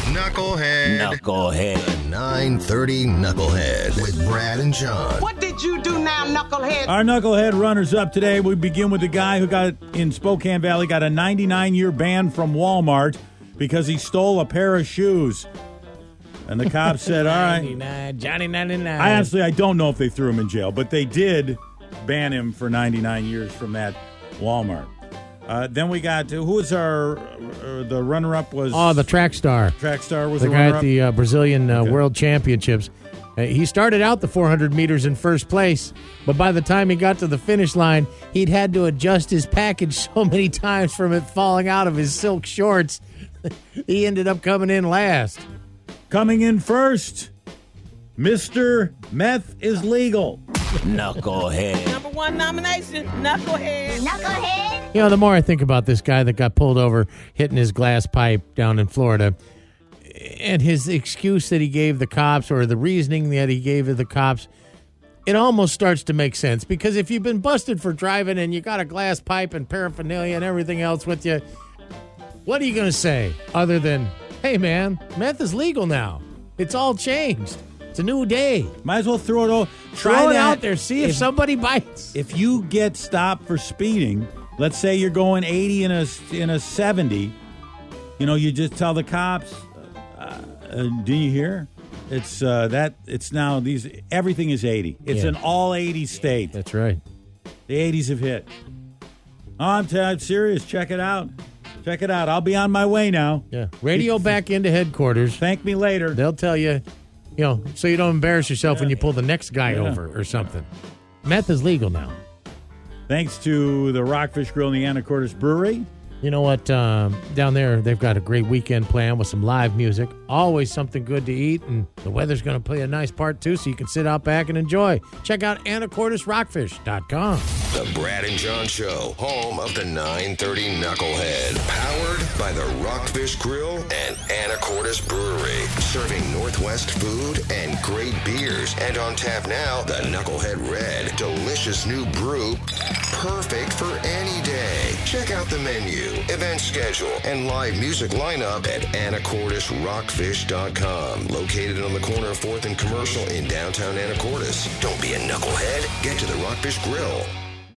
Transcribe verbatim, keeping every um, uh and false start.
Knucklehead. Knucklehead. The nine thirty Knucklehead with Brad and John. What did you do now, Knucklehead? Our Knucklehead runners-up today, we begin with the guy who got, in Spokane Valley, got a ninety-nine year ban from Walmart because he stole a pair of shoes. And the cops said, all right. ninety-nine, Johnny ninety-nine. I honestly, I don't know if they threw him in jail, but they did ban him for ninety-nine years from that Walmart. Uh, then we got, who was our, uh, the runner-up was? Oh, the track star. Track star was the, the, guy runner-up? at the uh, Brazilian uh, Okay. World Championships. Uh, he started out the four hundred meters in first place, but by the time he got to the finish line, he'd had to adjust his package so many times from it falling out of his silk shorts, he ended up coming in last. Coming in first, Mister Meth is Legal. Knucklehead. Number one nomination, Knucklehead. Knucklehead. You know, the more I think about this guy that got pulled over hitting his glass pipe down in Florida, and his excuse that he gave the cops, or the reasoning that he gave to the cops, it almost starts to make sense. Because if you've been busted for driving and you got a glass pipe and paraphernalia and everything else with you, what are you going to say other than, hey, man, meth is legal now. It's all changed. It's a new day. Might as well throw it all. Try Throw it that. out there. See if, If- somebody bites. If you get stopped for speeding, let's say you're going eighty in a in a seventy, you know, you just tell the cops, uh, uh, "Do you hear? It's uh, that. It's now these. Everything is eighty. It's Yeah. an all eighty state. That's right. The eighties have hit. Oh, I'm, t- I'm serious. Check it out. Check it out. I'll be on my way now. Yeah. Radio back into headquarters. Thank me later. They'll tell you, you know, so you don't embarrass yourself when you pull the next guy Yeah. over or something. Meth is legal now. Thanks to the Rockfish Grill and the Anacortes Brewery. You know what? Um, down there, they've got a great weekend plan with some live music. Always something good to eat, and the weather's going to play a nice part, too, so you can sit out back and enjoy. Check out anacortes rockfish dot com. The Brad and John Show, home of the nine thirty Knucklehead. Powered by the Rockfish Grill and Anacortes Brewery. Serving Northwest food and great beers. And on tap now, the Knucklehead Red. Delicious new brew. Perfect for any day. Check out the menu, event schedule, and live music lineup at anacortes rockfish dot com. Located on the corner of fourth and Commercial in downtown Anacortes. Don't be a knucklehead. Get to the Rockfish Grill.